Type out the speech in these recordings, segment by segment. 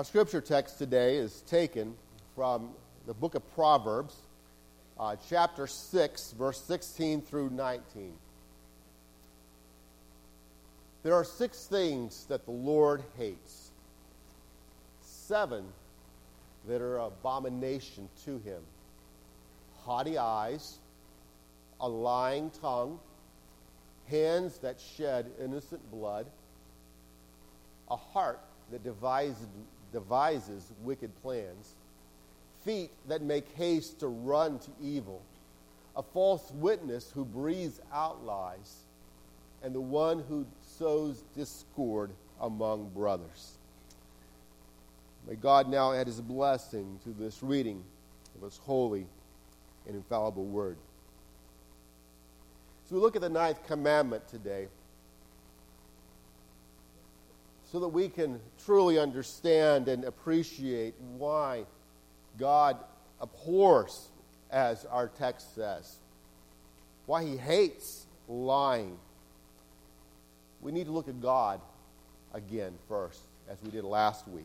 Our scripture text today is taken from the book of Proverbs, chapter 6, verse 16 through 19. There are 6 things that the Lord hates, 7 that are abomination to him: haughty eyes, a lying tongue, hands that shed innocent blood, a heart that devises wicked plans, feet that make haste to run to evil, a false witness who breathes out lies, and the one who sows discord among brothers. May God now add his blessing to this reading of his holy and infallible word. So we look at the 9th commandment today, so that we can truly understand and appreciate why God abhors, as our text says, why he hates lying. We need to look at God again first, as we did last week.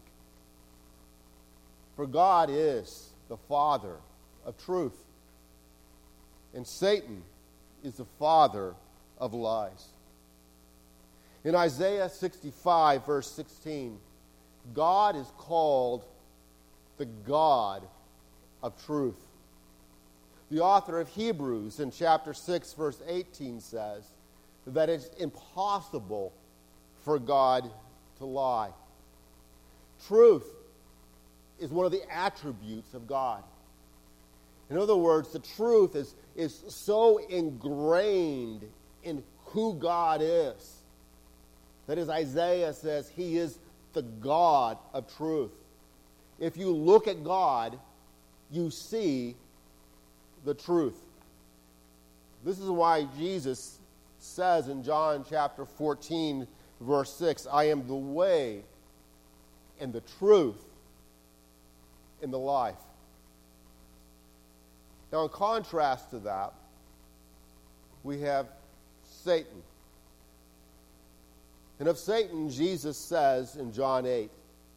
For God is the Father of truth, and Satan is the father of lies. In Isaiah 65, verse 16, God is called the God of truth. The author of Hebrews in chapter 6, verse 18 says that it's impossible for God to lie. Truth is one of the attributes of God. In other words, the truth is so ingrained in who God is, that as Isaiah says, he is the God of truth. If you look at God, you see the truth. This is why Jesus says in John chapter 14, verse 6, I am the way and the truth and the life. Now, in contrast to that, we have Satan. And of Satan, Jesus says in John 8,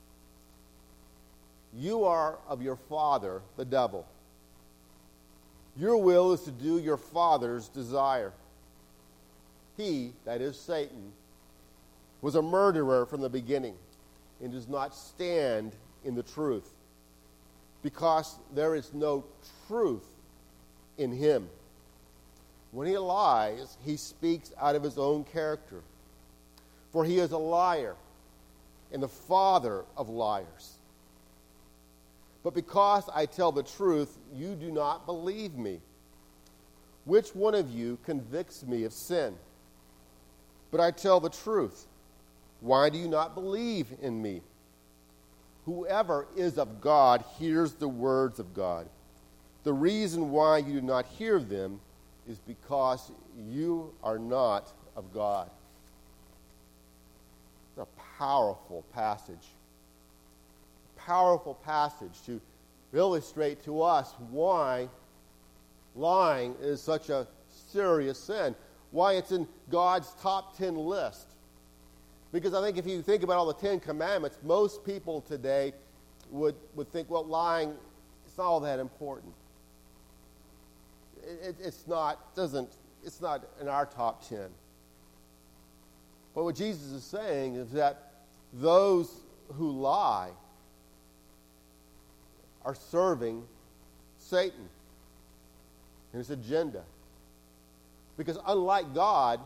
you are of your father, the devil. Your will is to do your father's desire. He, that is Satan, was a murderer from the beginning and does not stand in the truth, because there is no truth in him. When he lies, he speaks out of his own character. For he is a liar and the father of liars. But because I tell the truth, you do not believe me. Which one of you convicts me of sin? But I tell the truth. Why do you not believe in me? Whoever is of God hears the words of God. The reason why you do not hear them is because you are not of God. It's a powerful passage. Powerful passage to illustrate to us why lying is such a serious sin. Why it's in God's top 10 list. Because I think if you think about all the 10 commandments, most people today would think, well, lying, it's not all that important. It's not in our top 10. But what Jesus is saying is that those who lie are serving Satan and his agenda. Because unlike God,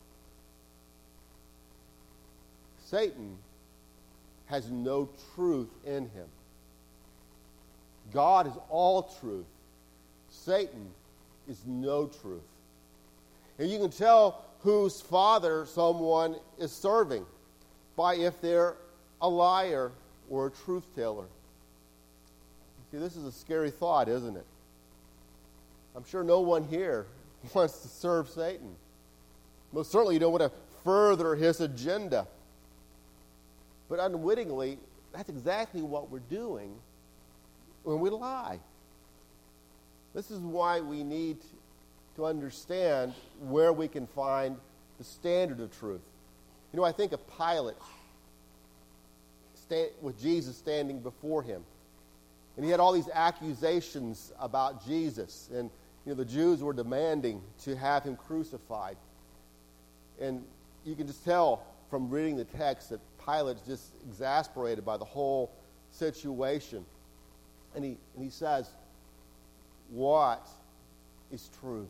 Satan has no truth in him. God is all truth. Satan is no truth. And you can tell whose father someone is serving by if they're a liar or a truth teller. See, this is a scary thought, isn't it? I'm sure no one here wants to serve Satan. Most certainly you don't want to further his agenda. But unwittingly, that's exactly what we're doing when we lie. This is why we need to understand where we can find the standard of truth. You know, I think of Pilate with Jesus standing before him. And he had all these accusations about Jesus. And the Jews were demanding to have him crucified. And you can just tell from reading the text that Pilate's just exasperated by the whole situation. And he says, "What is truth?"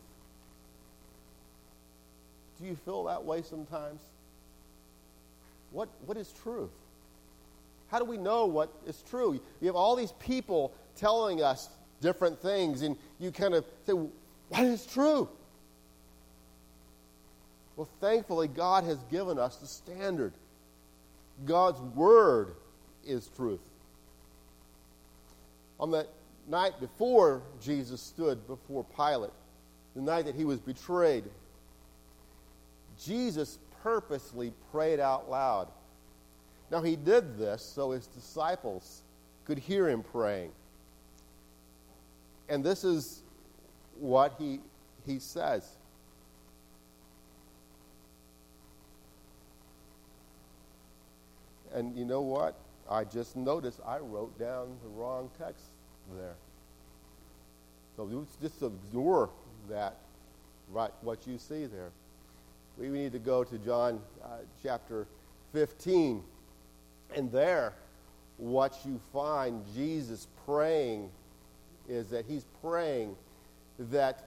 Do you feel that way sometimes? What is truth? How do we know what is true? You have all these people telling us different things, and you kind of say, what is true? Well, thankfully, God has given us the standard. God's Word is truth. On the night before Jesus stood before Pilate, the night that he was betrayed, Jesus purposely prayed out loud. Now, he did this so his disciples could hear him praying. And this is what he says. And you know what? I just noticed I wrote down the wrong text there. So just ignore that, right, what you see there. We need to go to John chapter 15. And there, what you find Jesus praying is that he's praying that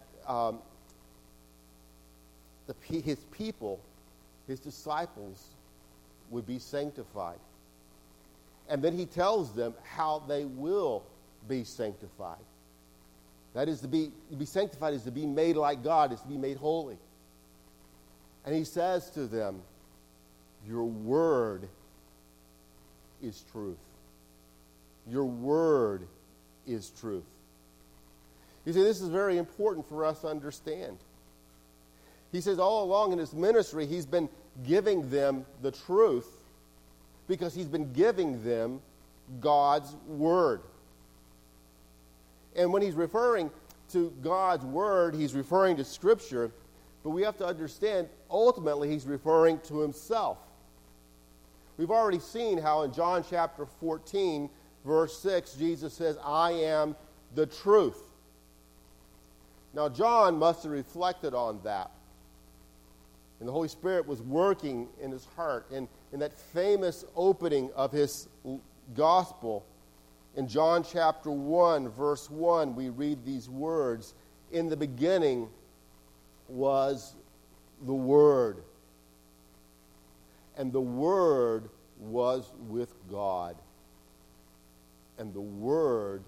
his people, his disciples, would be sanctified. And then he tells them how they will be sanctified. That is, to be sanctified is to be made like God, is to be made holy. And he says to them, your word is truth. Your word is truth. You see, this is very important for us to understand. He says all along in his ministry, he's been giving them the truth because he's been giving them God's word. And when he's referring to God's word, he's referring to Scripture, but we have to understand, ultimately, he's referring to himself. We've already seen how in John chapter 14, verse 6, Jesus says, I am the truth. Now, John must have reflected on that. And the Holy Spirit was working in his heart. And in that famous opening of his gospel, in John chapter 1, verse 1, we read these words, in the beginning was the Word, and the Word was with God, and the Word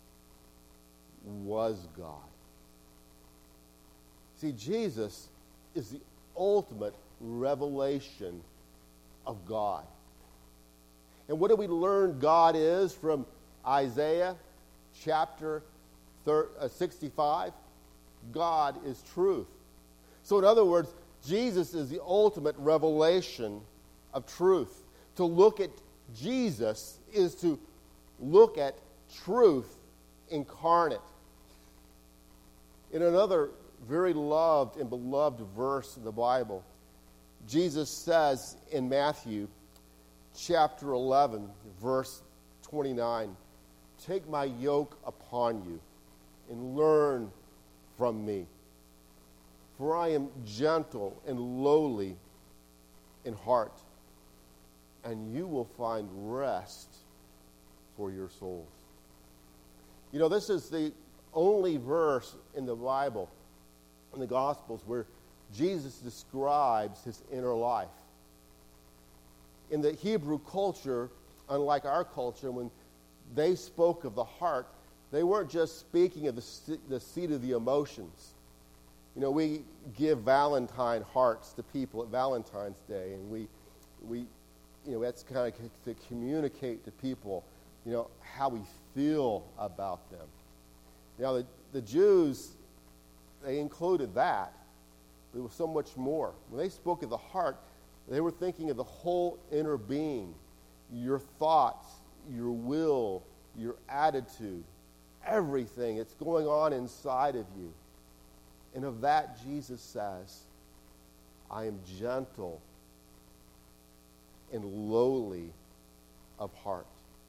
was God. See, Jesus is the ultimate revelation of God. And what do we learn God is from Isaiah chapter 65? God is truth. So in other words, Jesus is the ultimate revelation of truth. To look at Jesus is to look at truth incarnate. In another very loved and beloved verse in the Bible, Jesus says in Matthew chapter 11, verse 29, take my yoke upon you and learn from me. For I am gentle and lowly in heart, and you will find rest for your souls. You know, this is the only verse in the Bible, in the Gospels, where Jesus describes his inner life. In the Hebrew culture, unlike our culture, when they spoke of the heart, they weren't just speaking of the seat of the emotions. You know, we give Valentine hearts to people at Valentine's Day, and we that's kind of to communicate to people, how we feel about them. Now, the Jews, they included that, but it was so much more. When they spoke of the heart, they were thinking of the whole inner being, your thoughts, your will, your attitude, everything that's going on inside of you. And of that, Jesus says, I am gentle and lowly of of heart.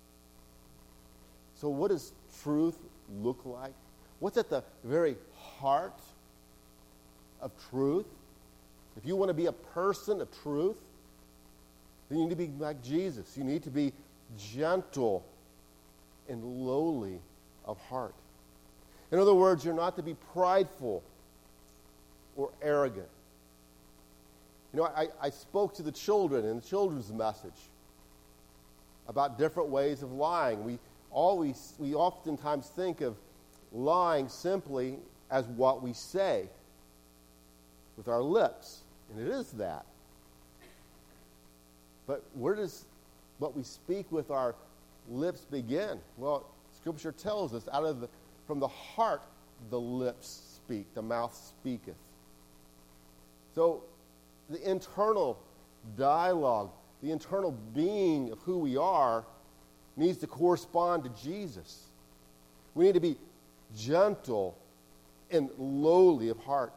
So what does truth look like? What's at the very heart of truth? If you want to be a person of truth, then you need to be like Jesus. You need to be gentle and lowly of heart. In other words, you're not to be prideful or arrogant. You know, I spoke to the children in the children's message about different ways of lying. We oftentimes think of lying simply as what we say with our lips, and it is that. But where does what we speak with our lips begin? Well, Scripture tells us from the heart the lips speak, the mouth speaketh. So the internal dialogue, the internal being of who we are needs to correspond to Jesus. We need to be gentle and lowly of heart.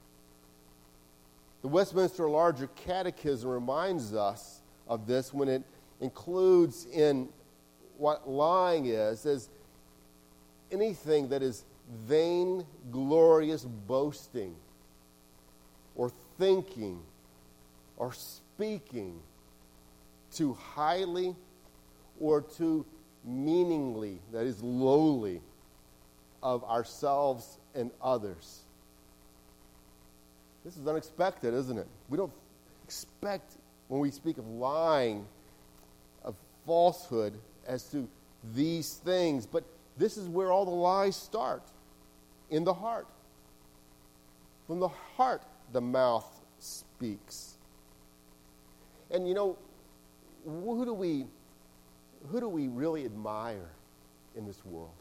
The Westminster Larger Catechism reminds us of this when it includes in what lying is as anything that is vain, glorious boasting or thinking or speaking too highly or too meaningly, that is lowly, of ourselves and others. This is unexpected, isn't it? We don't expect, when we speak of lying, of falsehood, as to these things. But this is where all the lies start, in the heart. From the heart, the mouth speaks. And you know, who do we really admire in this world?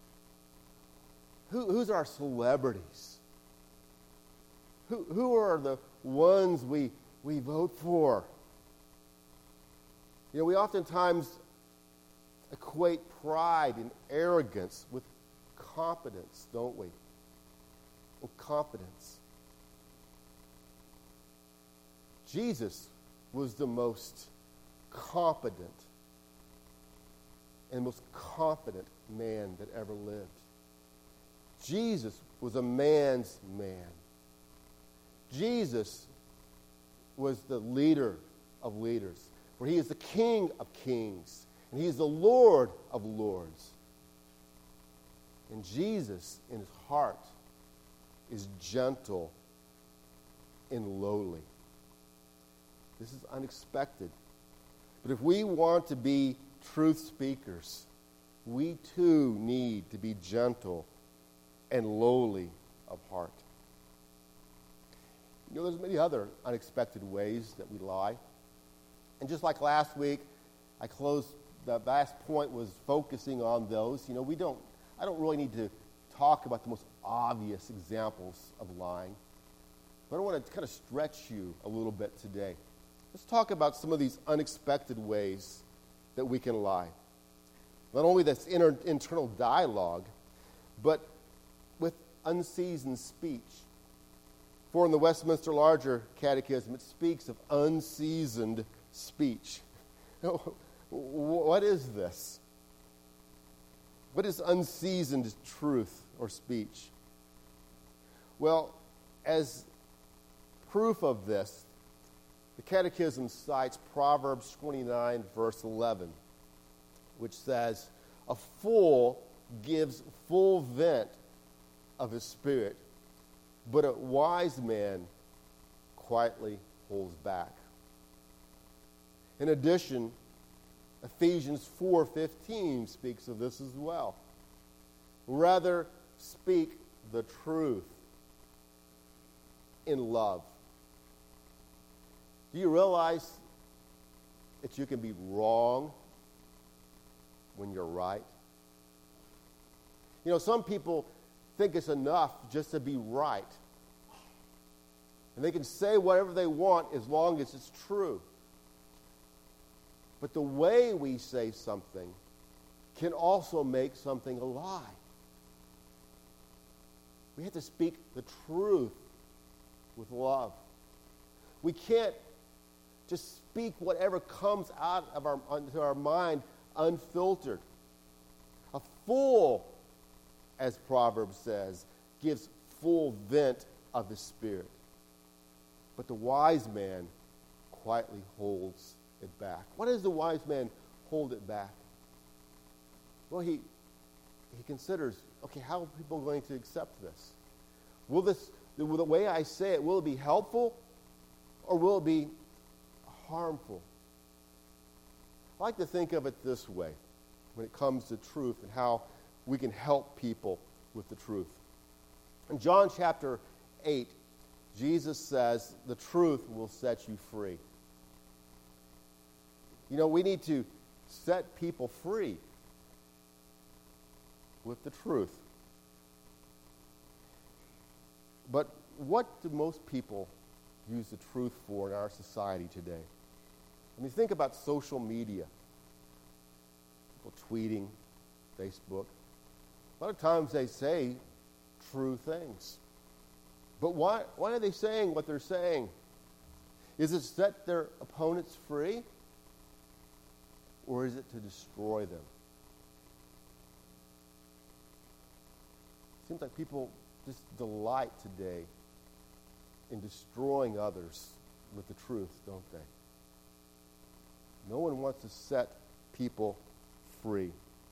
Who's our celebrities? Who are the ones we vote for? You know, we oftentimes equate pride and arrogance with competence, don't we? Well, competence. Jesus was the most competent and most confident man that ever lived. Jesus was a man's man. Jesus was the leader of leaders, for he is the King of kings, and he is the Lord of lords. And Jesus, in his heart, is gentle and lowly. This is unexpected. But if we want to be truth speakers, we too need to be gentle and lowly of heart. You know, there's many other unexpected ways that we lie. And just like last week, the last point was focusing on those. You know, I don't really need to talk about the most obvious examples of lying. But I want to kind of stretch you a little bit today. Let's talk about some of these unexpected ways that we can lie. Not only this internal dialogue, but with unseasoned speech. For in the Westminster Larger Catechism, it speaks of unseasoned speech. What is this? What is unseasoned truth or speech? Well, as proof of this, the Catechism cites Proverbs 29, verse 11, which says, "A fool gives full vent of his spirit, but a wise man quietly holds back." In addition, Ephesians 4:15 speaks of this as well. "Rather speak the truth in love." Do you realize that you can be wrong when you're right? You know, some people think it's enough just to be right. And they can say whatever they want as long as it's true. But the way we say something can also make something a lie. We have to speak the truth with love. We can't just speak whatever comes out of into our mind unfiltered. A fool, as Proverbs says, gives full vent of his spirit. But the wise man quietly holds it back. Why does the wise man hold it back? Well, he considers, okay, how are people going to accept this? Will the way I say it, will it be helpful or will it be harmful? I like to think of it this way when it comes to truth and how we can help people with the truth. In John chapter 8, Jesus says, the truth will set you free. You know, we need to set people free with the truth. But what do most people use the truth for in our society today? When you think about social media, people tweeting, Facebook, a lot of times they say true things. But why are they saying what they're saying? Is it to set their opponents free? Or is it to destroy them? It seems like people just delight today in destroying others with the truth, don't they? No one wants to set people free.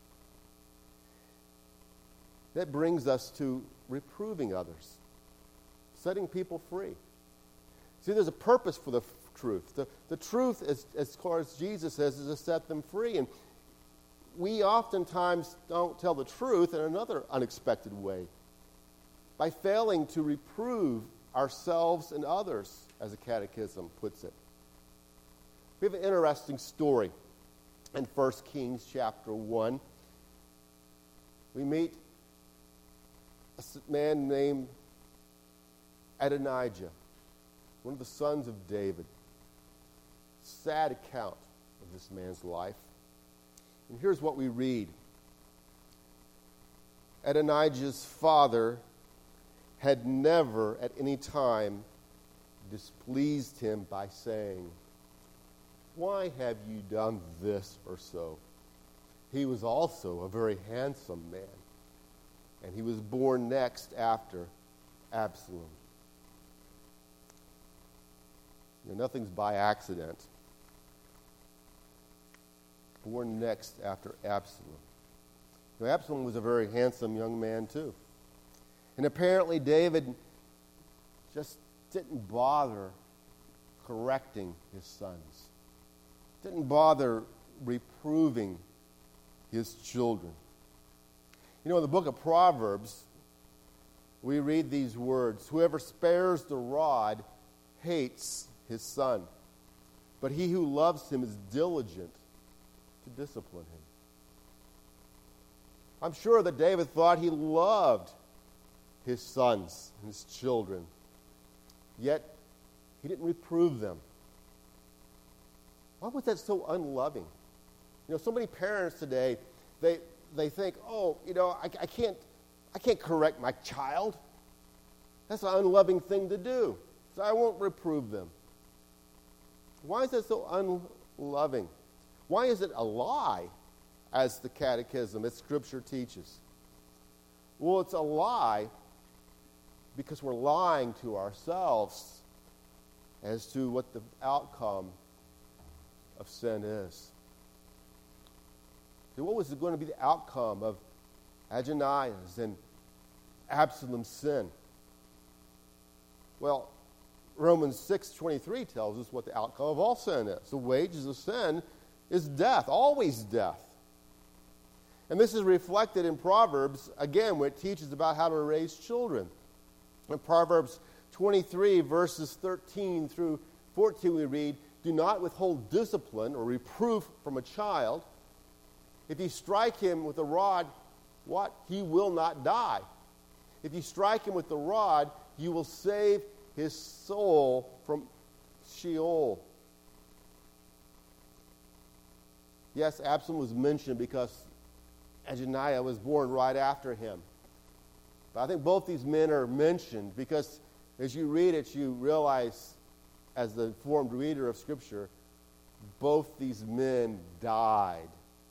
That brings us to reproving others, setting people free. See, there's a purpose for the truth. The truth, as far as Jesus says, is to set them free. And we oftentimes don't tell the truth in another unexpected way, by failing to reprove ourselves and others, as the Catechism puts it. We have an interesting story in 1 Kings chapter 1. We meet a man named Adonijah, one of the sons of David. Sad account of this man's life. And here's what we read. Adonijah's father had never at any time displeased him by saying, "Why have you done this or so?" He was also a very handsome man, and he was born next after Absalom. You know, nothing's by accident. Born next after Absalom. Now, Absalom was a very handsome young man too. And apparently David just didn't bother correcting his sons. Didn't bother reproving his children. You know, in the book of Proverbs, we read these words, "Whoever spares the rod hates his son, but he who loves him is diligent to discipline him." I'm sure that David thought he loved his sons and his children, yet he didn't reprove them. Why was that so unloving? You know, so many parents today, they think, oh, you know, I can't correct my child. That's an unloving thing to do, so I won't reprove them. Why is that so unloving? Why is it a lie, as the Catechism, as Scripture teaches? Well, it's a lie because we're lying to ourselves as to what the outcome of sin is. So what was going to be the outcome of Adonijah's and Absalom's sin? Well, Romans 6:23 tells us what the outcome of all sin is. The wages of sin is death, always death. And this is reflected in Proverbs, again, where it teaches about how to raise children. In Proverbs 23, verses 13 through 14, we read, "Do not withhold discipline or reproof from a child. If you strike him with a rod, what? He will not die. If you strike him with the rod, you will save his soul from Sheol." Yes, Absalom was mentioned because Adonijah was born right after him. But I think both these men are mentioned because as you read it, you realize as the informed reader of Scripture, both these men died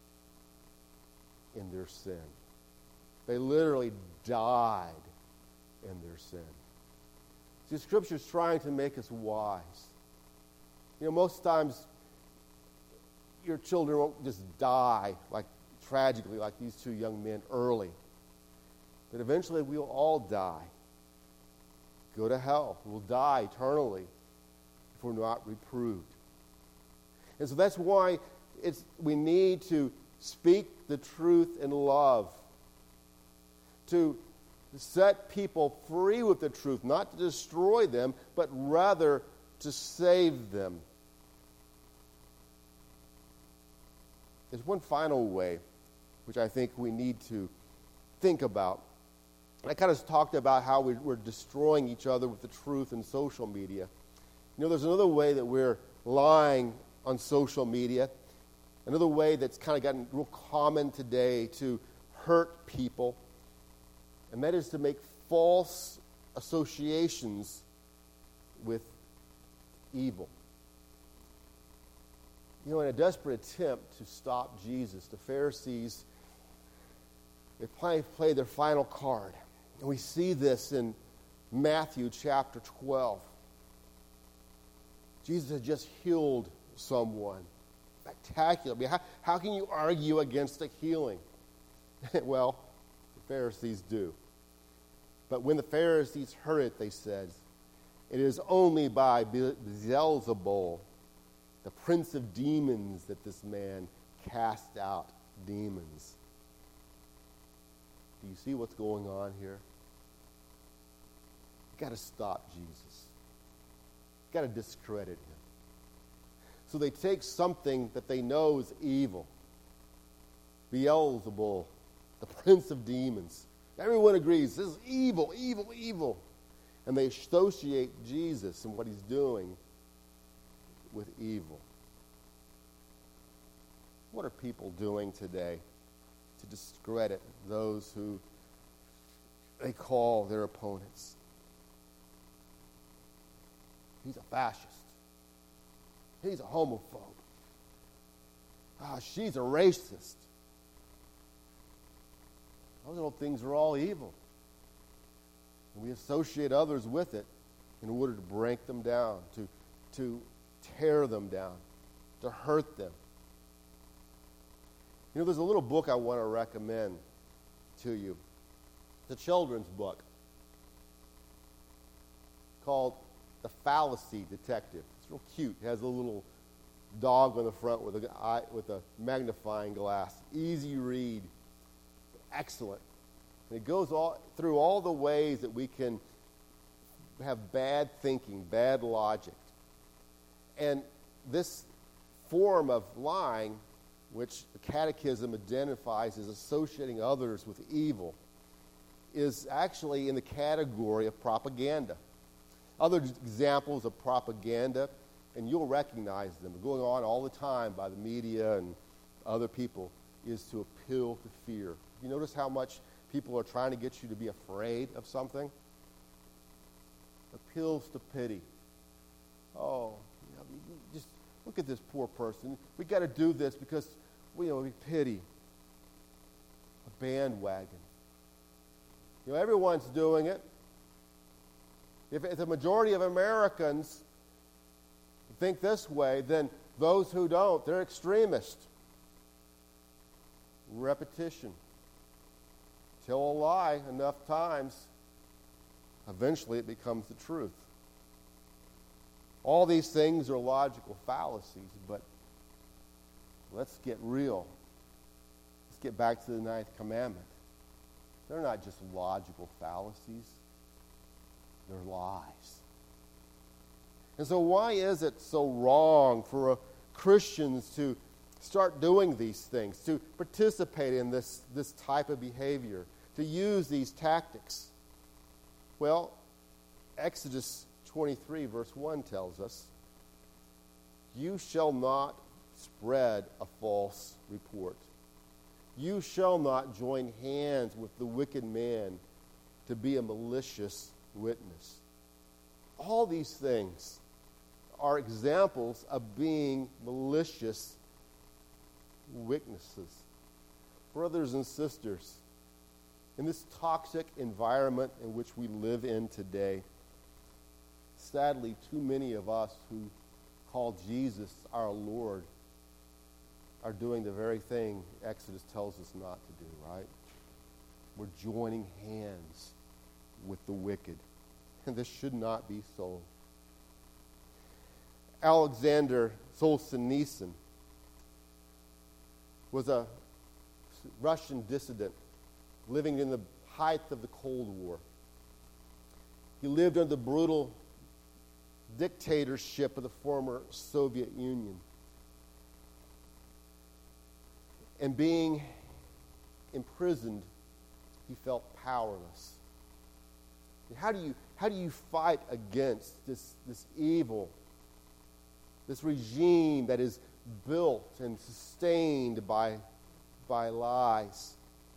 in their sin. They literally died in their sin. See, Scripture is trying to make us wise. Most times your children won't just die tragically like these two young men early. But eventually we'll all die. Go to hell. We'll die eternally if we're not reproved. And so that's why we need to speak the truth in love. To set people free with the truth, not to destroy them, but rather to save them. There's one final way which I think we need to think about. I kind of talked about how we're destroying each other with the truth in social media. There's another way that we're lying on social media, another way that's kind of gotten real common today to hurt people, and that is to make false associations with evil. In a desperate attempt to stop Jesus, the Pharisees, they played their final card. And we see this in Matthew chapter 12. Jesus had just healed someone. Spectacular. I mean, how can you argue against a healing? Well, the Pharisees do. But when the Pharisees heard it, they said, "It is only by Beelzebul, the prince of demons, that this man cast out demons." Do you see what's going on here? You've got to stop Jesus. You've got to discredit him. So they take something that they know is evil. Beelzebul, the prince of demons. Everyone agrees this is evil, evil, evil. And they associate Jesus and what he's doing with evil. What are people doing today to discredit those who they call their opponents? He's a fascist. He's a homophobe. She's a racist. Those little things are all evil. And we associate others with it in order to break them down, to tear them down, to hurt them. There's a little book I want to recommend to you. It's a children's book called The Fallacy Detective. It's real cute. It has a little dog on the front with a magnifying glass. Easy read. Excellent. And it goes through all the ways that we can have bad thinking, bad logic. And this form of lying, which the Catechism identifies as associating others with evil, is actually in the category of propaganda. Other examples of propaganda, and you'll recognize them, going on all the time by the media and other people, is to appeal to fear. You notice how much people are trying to get you to be afraid of something? Appeals to pity. Oh, just look at this poor person. We got to do this because we pity. A bandwagon. Everyone's doing it. If the majority of Americans think this way, then those who don't, they're extremists. Repetition. Tell a lie enough times, eventually it becomes the truth. All these things are logical fallacies, but let's get real. Let's get back to the 9th commandment. They're not just logical fallacies. They're lies. And so why is it so wrong for Christians to start doing these things, to participate in this type of behavior, to use these tactics? Well, Exodus 23 verse 1 tells us, "You shall not spread a false report. You shall not join hands with the wicked man to be a malicious witness." All these things are examples of being malicious witnesses. Brothers and sisters, in this toxic environment in which we live in today, sadly, too many of us who call Jesus our Lord are doing the very thing Exodus tells us not to do, right? We're joining hands with the wicked. And this should not be so. Alexander Solzhenitsyn was a Russian dissident living in the height of the Cold War. He lived under the brutal dictatorship of the former Soviet Union. And being imprisoned, he felt powerless. And how do you fight against this evil, this regime that is built and sustained by lies?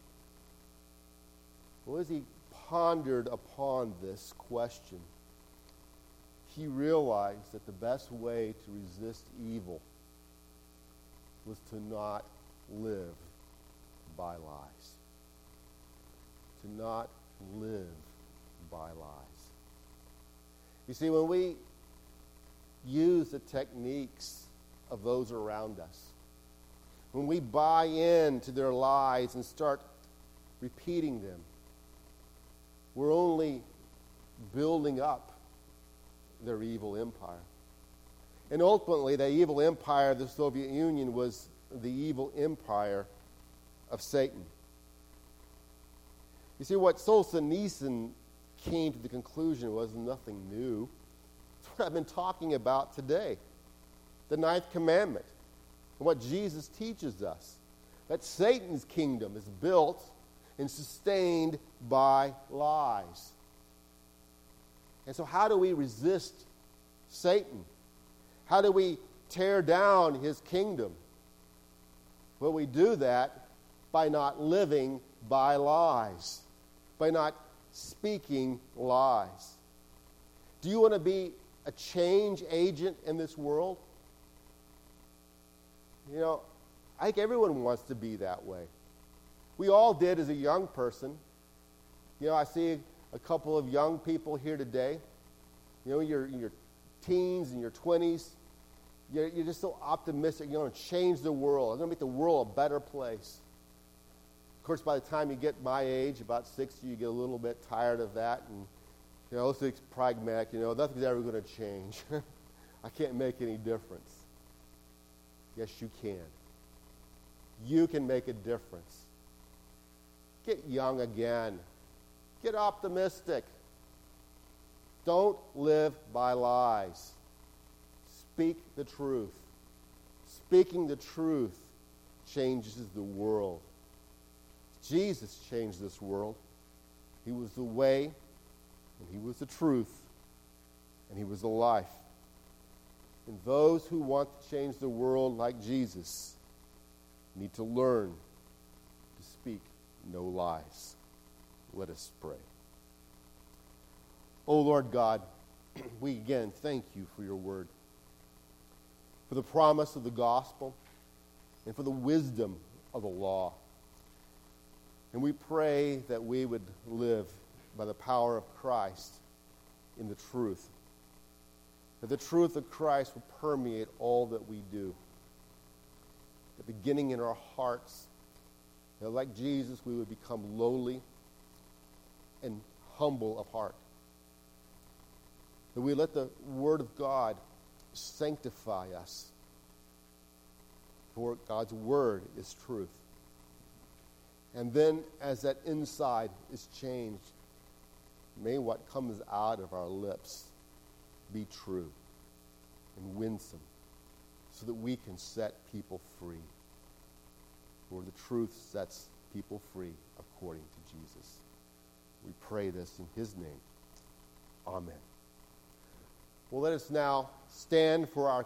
Well, as he pondered upon this question, he realized that the best way to resist evil was to not live by lies. To not live by lies. You see, when we use the techniques of those around us, when we buy into their lies and start repeating them, we're only building up their evil empire. And ultimately, the evil empire of the Soviet Union was the evil empire of Satan. You see, what Solzhenitsyn came to the conclusion was nothing new. It's what I've been talking about today. The ninth commandment. And what Jesus teaches us. That Satan's kingdom is built and sustained by lies. And so how do we resist Satan? How do we tear down his kingdom? Well, we do that by not living by lies, by not speaking lies. Do you want to be a change agent in this world? You know, I think everyone wants to be that way. We all did as a young person. You know, I see a couple of young people here today. You know, you're in your teens and your 20s. You're just so optimistic. You're going to change the world. I'm going to make the world a better place. Of course, by the time you get my age, about 60, you get a little bit tired of that. And, you know, it's pragmatic. You know, nothing's ever going to change. I can't make any difference. Yes, you can. You can make a difference. Get young again. Get optimistic. Don't live by lies. Speak the truth. Speaking the truth changes the world. Jesus changed this world. He was the way, and he was the truth, and he was the life. And those who want to change the world like Jesus need to learn to speak no lies. Let us pray. Oh, Lord God, we again thank you for your word, for the promise of the gospel, and for the wisdom of the law. And we pray that we would live by the power of Christ in the truth, that the truth of Christ will permeate all that we do. That beginning in our hearts, that like Jesus, we would become lowly and humble of heart. That we let the Word of God sanctify us. For God's Word is truth. And then as that inside is changed, may what comes out of our lips be true and winsome, so that we can set people free. For the truth sets people free according to Jesus. We pray this in his name. Amen. Well, let us now stand for our